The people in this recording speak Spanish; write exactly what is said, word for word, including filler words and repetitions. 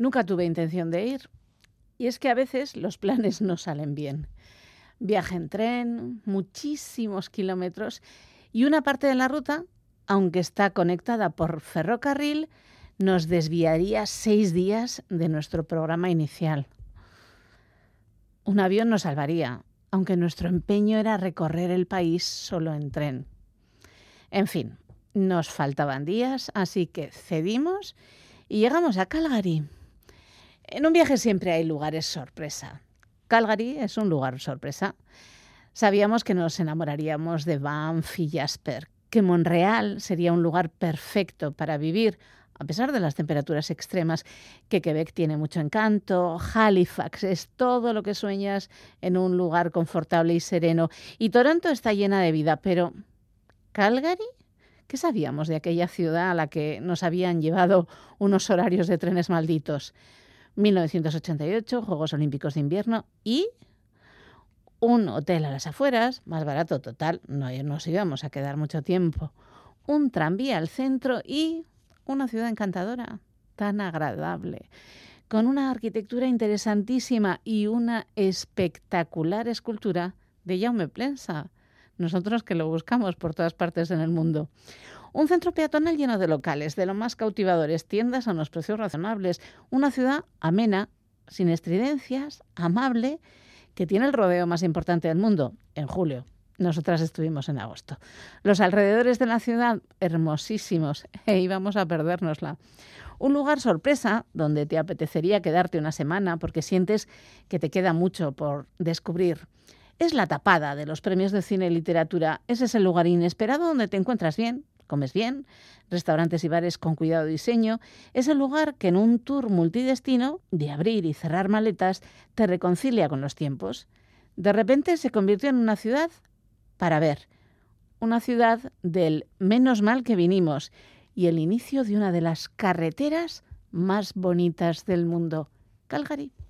Nunca tuve intención de ir. Y es que a veces los planes no salen bien. Viaje en tren, muchísimos kilómetros y una parte de la ruta, aunque está conectada por ferrocarril, nos desviaría seis días de nuestro programa inicial. Un avión nos salvaría, aunque nuestro empeño era recorrer el país solo en tren. En fin, nos faltaban días, así que cedimos y llegamos a Calgary. En un viaje siempre hay lugares sorpresa. Calgary es un lugar sorpresa. Sabíamos que nos enamoraríamos de Banff y Jasper, que Montreal sería un lugar perfecto para vivir, a pesar de las temperaturas extremas, que Quebec tiene mucho encanto, Halifax es todo lo que sueñas en un lugar confortable y sereno, y Toronto está llena de vida, pero ¿Calgary? ¿Qué sabíamos de aquella ciudad a la que nos habían llevado unos horarios de trenes malditos? mil novecientos ochenta y ocho, Juegos Olímpicos de Invierno y un hotel a las afueras, más barato total, no nos íbamos a quedar mucho tiempo, un tranvía al centro y una ciudad encantadora, tan agradable, con una arquitectura interesantísima y una espectacular escultura de Jaume Plensa, nosotros que lo buscamos por todas partes en el mundo. Un centro peatonal lleno de locales, de lo más cautivadores, tiendas a unos precios razonables, una ciudad amena, sin estridencias, amable, que tiene el rodeo más importante del mundo, en julio. Nosotras estuvimos en agosto. Los alrededores de la ciudad, hermosísimos, e íbamos a perdérnosla. Un lugar sorpresa donde te apetecería quedarte una semana porque sientes que te queda mucho por descubrir. Es la tapada de los premios de cine y literatura. Ese es el lugar inesperado donde te encuentras bien, comes bien, restaurantes y bares con cuidado de diseño. Es el lugar que en un tour multidestino, de abrir y cerrar maletas, te reconcilia con los tiempos. De repente se convirtió en una ciudad para ver. Una ciudad del menos mal que vinimos y el inicio de una de las carreteras más bonitas del mundo. Calgary.